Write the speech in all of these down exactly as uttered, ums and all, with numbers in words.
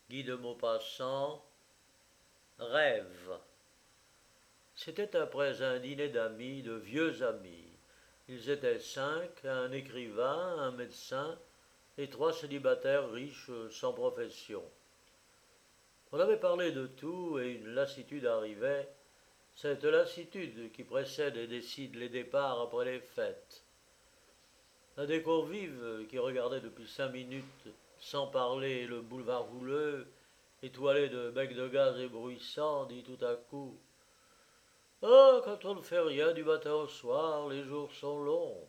Guy de Maupassant, Rêve. C'était après un dîner d'amis, de vieux amis. Ils étaient cinq, un écrivain, un médecin et trois célibataires riches sans profession. On avait parlé de tout et une lassitude arrivait, cette lassitude qui précède et décide les départs après les fêtes. Un des convives qui regardait depuis cinq minutes, sans parler, le boulevard houleux, étoilé de becs de gaz éblouissants, dit tout à coup: Ah, quand on ne fait rien du matin au soir, les jours sont longs.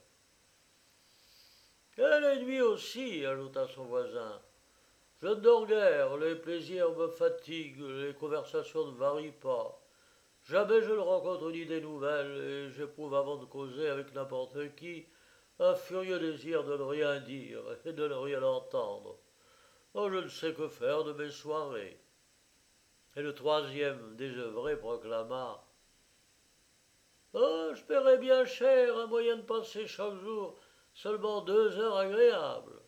Et les nuits aussi, ajouta son voisin. Je ne dors guère, les plaisirs me fatiguent, les conversations ne varient pas. Jamais je ne rencontre une idée nouvelle et j'éprouve avant de causer avec n'importe qui un furieux désir de ne rien dire et de ne rien entendre. Oh, je ne sais que faire de mes soirées. Et le troisième désœuvré proclama: Oh, je paierais bien cher un moyen de passer chaque jour seulement deux heures agréables.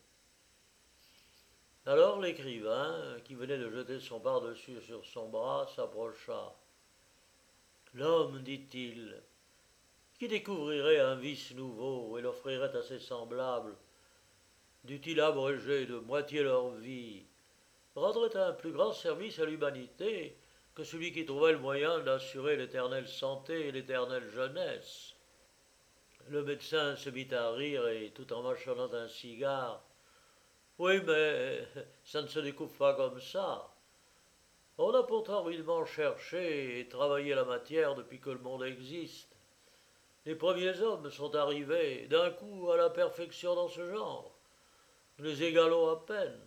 Alors l'écrivain, qui venait de jeter son pardessus sur son bras, s'approcha. L'homme, dit-il, qui découvrirait un vice nouveau et l'offrirait à ses semblables, dût-il abréger de moitié leur vie, rendrait un plus grand service à l'humanité que celui qui trouvait le moyen d'assurer l'éternelle santé et l'éternelle jeunesse. Le médecin se mit à rire et, tout en mâchonnant un cigare: Oui, mais ça ne se découvre pas comme ça. On a pourtant rudement cherché et travaillé la matière depuis que le monde existe. Les premiers hommes sont arrivés d'un coup à la perfection dans ce genre. Nous les égalons à peine.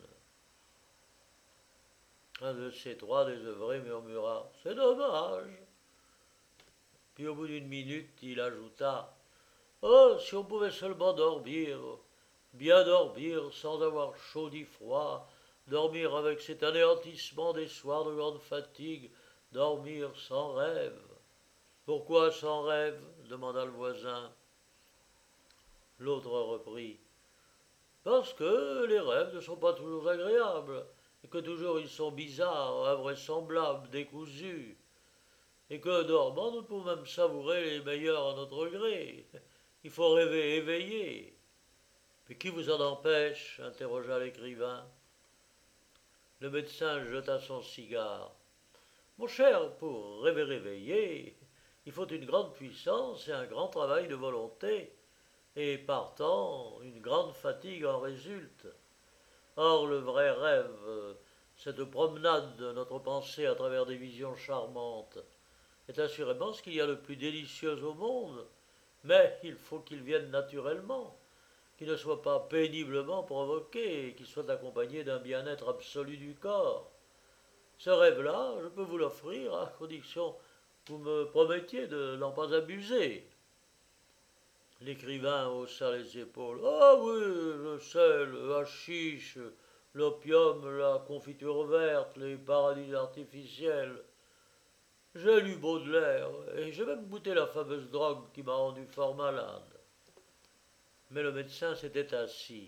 Un de ces trois désœuvrés murmura: C'est dommage. Puis au bout d'une minute, il ajouta: Oh, si on pouvait seulement dormir, bien dormir sans avoir chaud ni froid, dormir avec cet anéantissement des soirs de grande fatigue, dormir sans rêve. Pourquoi sans rêve demanda le voisin. L'autre reprit: Parce que les rêves ne sont pas toujours agréables, et que toujours ils sont bizarres, invraisemblables, décousus, et que, dormant, nous pouvons même savourer les meilleurs à notre gré. Il faut rêver éveillé. Mais qui vous en empêche interrogea l'écrivain. Le médecin jeta son cigare. Mon cher, pour rêver éveillé, il faut une grande puissance et un grand travail de volonté, et partant, une grande fatigue en résulte. Or, le vrai rêve, cette promenade de notre pensée à travers des visions charmantes, est assurément ce qu'il y a de plus délicieux au monde, mais il faut qu'il vienne naturellement, qu'il ne soit pas péniblement provoqué et qu'il soit accompagné d'un bien-être absolu du corps. Ce rêve-là, je peux vous l'offrir à condition que vous me promettiez de n'en pas abuser. L'écrivain haussa les épaules. Ah oui, je sais, le hashish, l'opium, la confiture verte, les paradis artificiels. J'ai lu Baudelaire et j'ai même goûté la fameuse drogue qui m'a rendu fort malade. Mais le médecin s'était assis.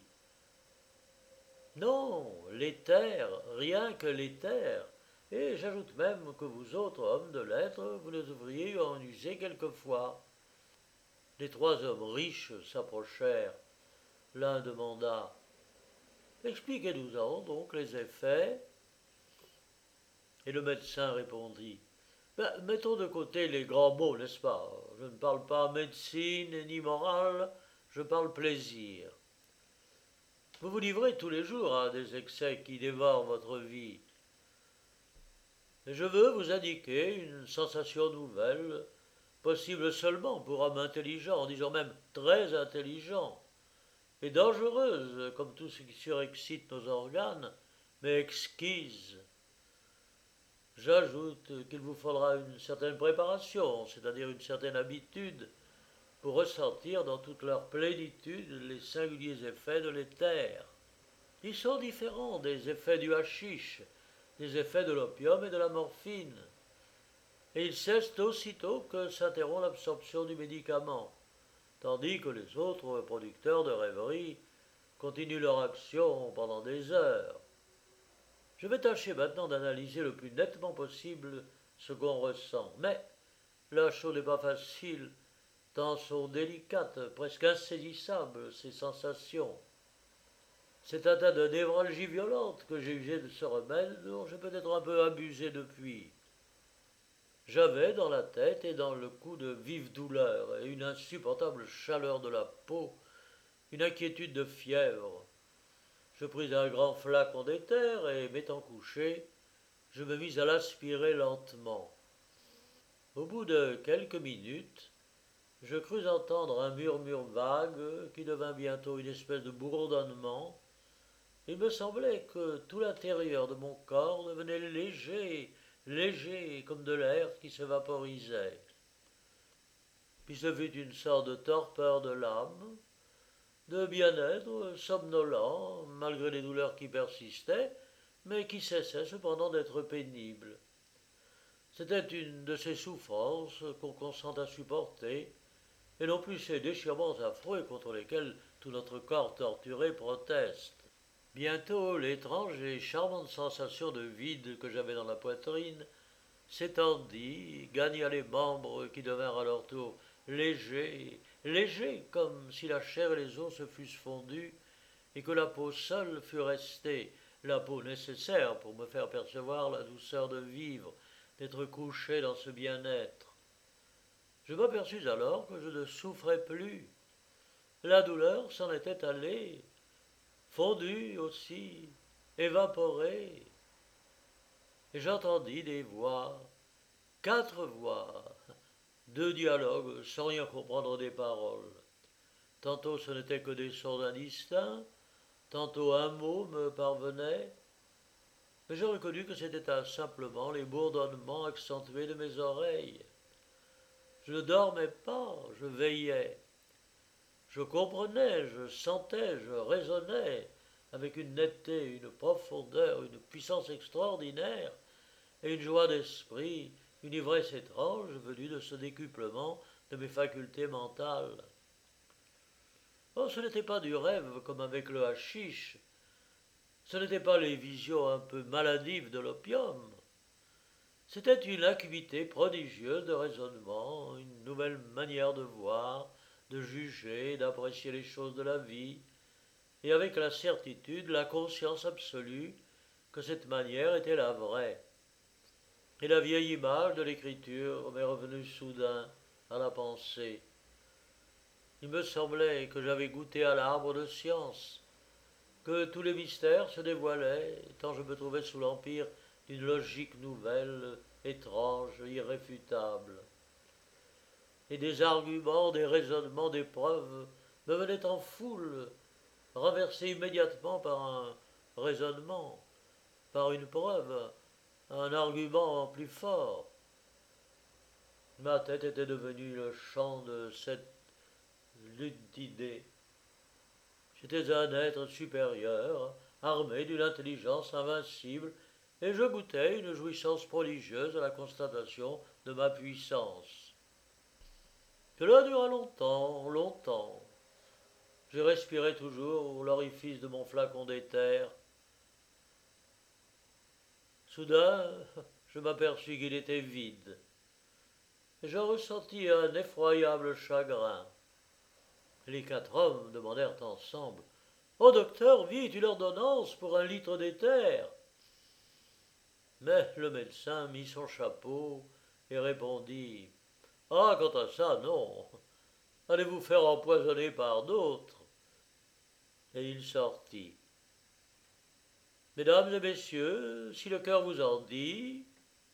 Non, l'éther, rien que l'éther. Et j'ajoute même que vous autres, hommes de lettres, vous devriez en user quelquefois. Les trois hommes riches s'approchèrent. L'un demanda: Expliquez-nous-en donc les effets. Et le médecin répondit: Ben, mettons de côté les grands mots, n'est-ce pas? Je ne parle pas médecine ni morale, je parle plaisir. Vous vous livrez tous les jours à des excès qui dévorent votre vie. Et je veux vous indiquer une sensation nouvelle, possible seulement pour homme intelligent, disons même très intelligent, et dangereuse comme tout ce qui surexcite nos organes, mais exquise. J'ajoute qu'il vous faudra une certaine préparation, c'est-à-dire une certaine habitude, pour ressentir dans toute leur plénitude les singuliers effets de l'éther. Ils sont différents des effets du hashish, des effets de l'opium et de la morphine, et ils cessent aussitôt que s'interrompt l'absorption du médicament, tandis que les autres producteurs de rêverie continuent leur action pendant des heures. Je vais tâcher maintenant d'analyser le plus nettement possible ce qu'on ressent. Mais la chose n'est pas facile, tant sont délicates, presque insaisissables ces sensations. C'est un tas de névralgie violente que j'ai usé de ce remède dont j'ai peut-être un peu abusé depuis. J'avais dans la tête et dans le cou de vives douleurs et une insupportable chaleur de la peau, une inquiétude de fièvre. Je pris un grand flacon d'éther et, m'étant couché, je me mis à l'aspirer lentement. Au bout de quelques minutes, je crus entendre un murmure vague qui devint bientôt une espèce de bourdonnement. Il me semblait que tout l'intérieur de mon corps devenait léger, léger comme de l'air qui se vaporisait. Puis ce fut une sorte de torpeur de l'âme, de bien-être somnolent, malgré les douleurs qui persistaient, mais qui cessaient cependant d'être pénibles. C'était une de ces souffrances qu'on consent à supporter, et non plus ces déchirements affreux contre lesquels tout notre corps torturé proteste. Bientôt, l'étrange et charmante sensation de vide que j'avais dans la poitrine s'étendit, gagna les membres qui devinrent à leur tour légers, légers comme si la chair et les os se fussent fondus et que la peau seule fût restée, la peau nécessaire pour me faire percevoir la douceur de vivre, d'être couché dans ce bien-être. Je m'aperçus alors que je ne souffrais plus. La douleur s'en était allée, fondue aussi, évaporée. Et j'entendis des voix, quatre voix, deux dialogues sans rien comprendre des paroles. Tantôt ce n'était que des sons indistincts, tantôt un mot me parvenait, mais je reconnus que c'était simplement les bourdonnements accentués de mes oreilles. Je ne dormais pas, je veillais. Je comprenais, je sentais, je raisonnais avec une netteté, une profondeur, une puissance extraordinaire et une joie d'esprit, une ivresse étrange venue de ce décuplement de mes facultés mentales. Oh, ce n'était pas du rêve comme avec le hashish, ce n'étaient pas les visions un peu maladives de l'opium, c'était une acuité prodigieuse de raisonnement, une nouvelle manière de voir, de juger, d'apprécier les choses de la vie, et avec la certitude, la conscience absolue que cette manière était la vraie. Et la vieille image de l'écriture m'est revenue soudain à la pensée. Il me semblait que j'avais goûté à l'arbre de science, que tous les mystères se dévoilaient, tant je me trouvais sous l'empire d'une logique nouvelle, étrange, irréfutable. Et des arguments, des raisonnements, des preuves me venaient en foule, renversés immédiatement par un raisonnement, par une preuve, un argument plus fort. Ma tête était devenue le champ de cette lutte d'idées. J'étais un être supérieur, armé d'une intelligence invincible, et je goûtais une jouissance prodigieuse à la constatation de ma puissance. Cela dura longtemps, longtemps. Je respirais toujours l'orifice de mon flacon d'éther. Soudain, je m'aperçus qu'il était vide, et je ressentis un effroyable chagrin. Les quatre hommes demandèrent ensemble « Oh, docteur, vite, une ordonnance pour un litre d'éther !» Mais le médecin mit son chapeau et répondit « Ah, quant à ça, non. Allez vous faire empoisonner par d'autres. » Et il sortit. « Mesdames et messieurs, si le cœur vous en dit,